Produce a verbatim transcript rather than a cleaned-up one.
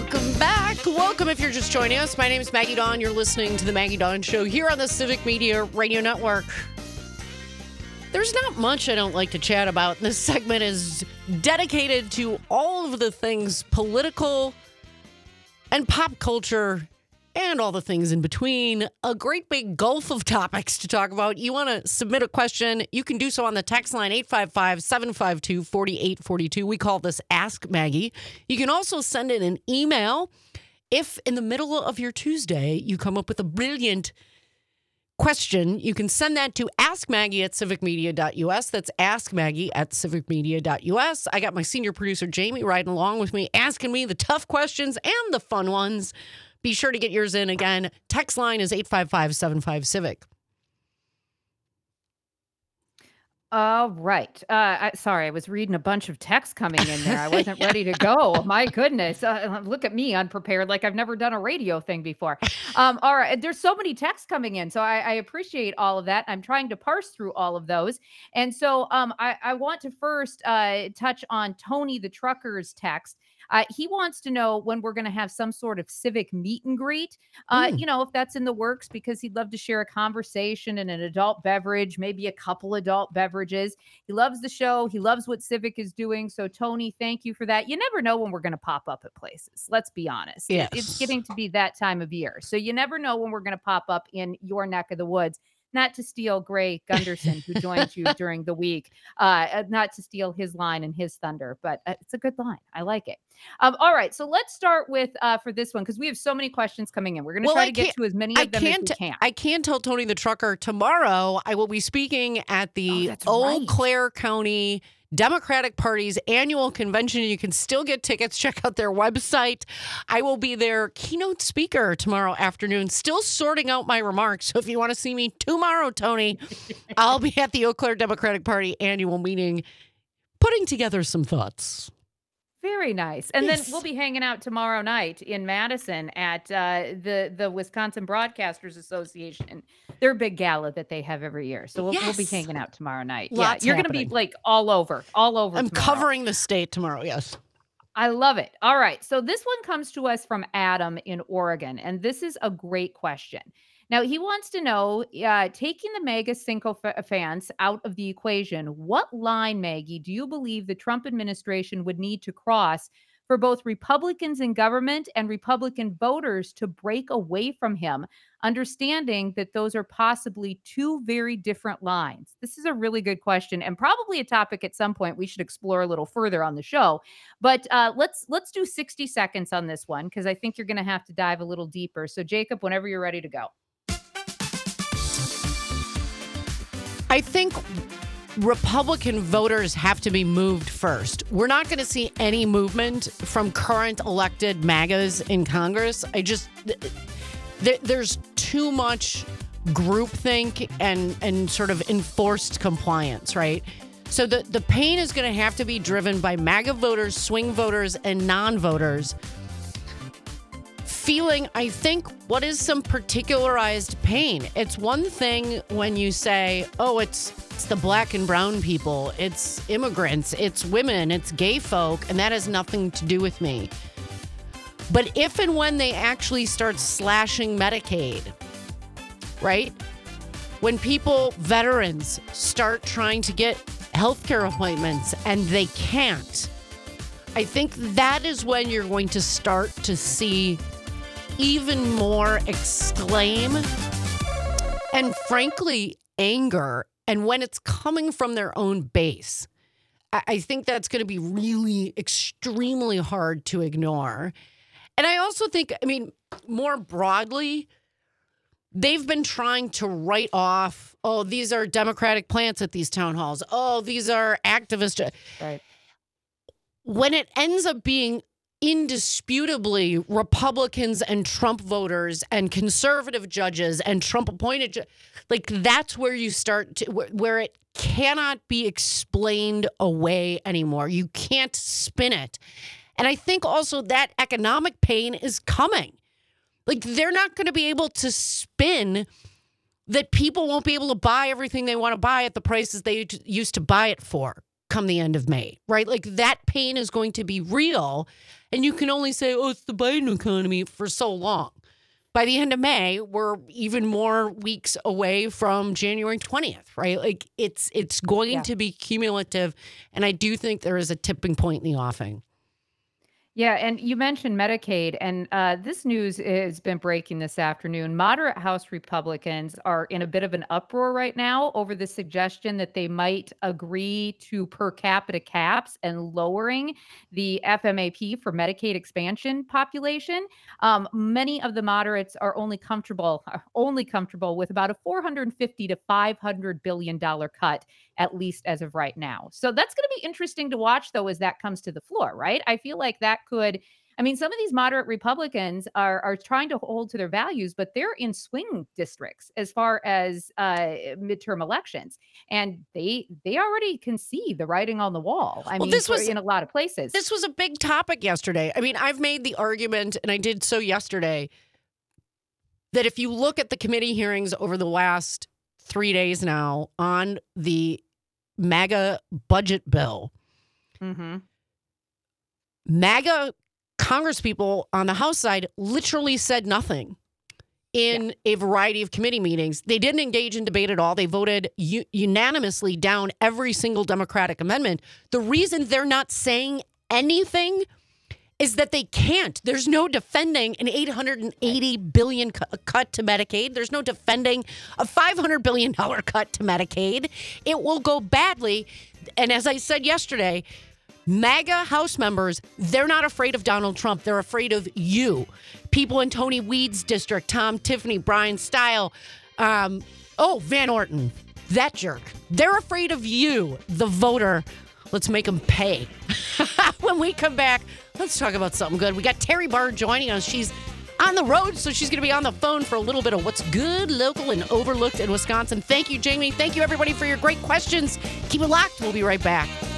Welcome back. Welcome if you're just joining us. My name is Maggie Dawn. You're listening to the Maggie Dawn Show here on the Civic Media Radio Network. There's not much I don't like to chat about. This segment is dedicated to all of the things political and pop culture and all the things in between. A great big gulf of topics to talk about. You want to submit a question, you can do so on the text line eight five five, seven five two, four eight four two. We call this Ask Maggie. You can also send in an email if in the middle of your Tuesday you come up with a brilliant question. You can send that to askmaggie at civicmedia dot u s. That's askmaggie at civicmedia dot u s. I got my senior producer, Jamie, riding along with me, asking me the tough questions and the fun ones. Be sure to get yours in again. Text line is eight five five, seven five, civic. All right. Uh, I, sorry, I was reading a bunch of text coming in there. I wasn't yeah. ready to go. My goodness. Uh, look at me unprepared, like I've never done a radio thing before. Um, all right. There's so many texts coming in. So I, I appreciate all of that. I'm trying to parse through all of those. And so um, I, I want to first uh, touch on Tony the Trucker's text. Uh, he wants to know when we're going to have some sort of civic meet and greet, uh, mm. you know, if that's in the works, because he'd love to share a conversation and an adult beverage, maybe a couple adult beverages. He loves the show. He loves what Civic is doing. So, Tony, thank you for that. You never know when we're going to pop up at places. Let's be honest. Yes. It's getting to be that time of year. So you never know when we're going to pop up in your neck of the woods. Not to steal Gray Gunderson, who joined you during the week, uh, not to steal his line and his thunder, but uh, it's a good line. I like it. Um, all right, so let's start with uh, for this one, because we have so many questions coming in. We're going to well, try I to get to as many of I them as we can. I can tell Tony the Trucker tomorrow I will be speaking at the oh, Eau right. Claire County Democratic Party's annual convention. You can still get tickets. Check out their website. I will be their keynote speaker tomorrow afternoon, still sorting out my remarks. So if you want to see me tomorrow, Tony, I'll be at the Eau Claire Democratic Party annual meeting, putting together some thoughts. Very nice. And yes. then we'll be hanging out tomorrow night in Madison at uh, the, the Wisconsin Broadcasters Association, their big gala that they have every year. So we'll, yes. we'll be hanging out tomorrow night. Lots yeah, you're going to be like all over, all over. I'm tomorrow. covering the state tomorrow. Yes. I love it. All right. So this one comes to us from Adam in Oregon, and this is a great question. Now, he wants to know, uh, taking the mega sycophants out of the equation, what line, Maggie, do you believe the Trump administration would need to cross for both Republicans in government and Republican voters to break away from him, understanding that those are possibly two very different lines? This is a really good question and probably a topic at some point we should explore a little further on the show. But uh, let's let's do sixty seconds on this one, because I think you're going to have to dive a little deeper. So, Jacob, whenever you're ready to go. I think Republican voters have to be moved first. We're not going to see any movement from current elected MAGAs in Congress. I just, th- there's too much groupthink and, and sort of enforced compliance, right? So the, the pain is going to have to be driven by MAGA voters, swing voters, and non-voters feeling, I think, what is some particularized pain. It's one thing when you say, oh, it's it's the black and brown people, it's immigrants, it's women, it's gay folk, and that has nothing to do with me. But if and when they actually start slashing Medicaid, right? When people, veterans, start trying to get healthcare appointments and they can't, I think that is when you're going to start to see even more exclaim and, frankly, anger. And when it's coming from their own base, I think that's going to be really extremely hard to ignore. And I also think, I mean, more broadly, they've been trying to write off, oh, these are Democratic plants at these town halls. Oh, these are activists. Right. When it ends up being indisputably Republicans and Trump voters and conservative judges and Trump appointed, ju- like that's where you start to, where, where it cannot be explained away anymore. You can't spin it. And I think also that economic pain is coming. Like they're not going to be able to spin that people won't be able to buy everything they want to buy at the prices they used to buy it for. come the end of May, right? Like that pain is going to be real. And you can only say, oh, it's the Biden economy for so long. By the end of May, we're even more weeks away from January twentieth, right? Like it's it's going Yeah. to be cumulative. And I do think there is a tipping point in the offing. Yeah, and you mentioned Medicaid, and uh, this news has been breaking this afternoon. Moderate House Republicans are in a bit of an uproar right now over the suggestion that they might agree to per capita caps and lowering the F M A P for Medicaid expansion population. Um, many of the moderates are only comfortable, are only comfortable with about a four hundred fifty to five hundred billion dollar cut, at least as of right now. So that's going to be interesting to watch, though, as that comes to the floor, right? I feel like that could, I mean, some of these moderate Republicans are are trying to hold to their values, but they're in swing districts as far as uh, midterm elections, and they they already can see the writing on the wall. I Well, mean, this for- was- in a lot of places. This was a big topic yesterday. I mean, I've made the argument, and I did so yesterday, that if you look at the committee hearings over the last three days now on the MAGA budget bill, hmm MAGA congresspeople on the House side literally said nothing in a variety of committee meetings. They didn't engage in debate at all. They voted u- unanimously down every single Democratic amendment. The reason they're not saying anything is that they can't. There's no defending an eight hundred eighty billion dollars cu- cut to Medicaid. There's no defending a five hundred billion dollars cut to Medicaid. It will go badly. And as I said yesterday, MAGA House members, they're not afraid of Donald Trump. They're afraid of you. People in Tony Weed's district, Tom Tiffany, Brian Stile, um, oh, Van Orton, that jerk. They're afraid of you, the voter. Let's make them pay. When we come back, let's talk about something good. We got Terry Barr joining us. She's on the road, so she's going to be on the phone for a little bit of what's good, local, and overlooked in Wisconsin. Thank you, Jamie. Thank you, everybody, for your great questions. Keep it locked. We'll be right back.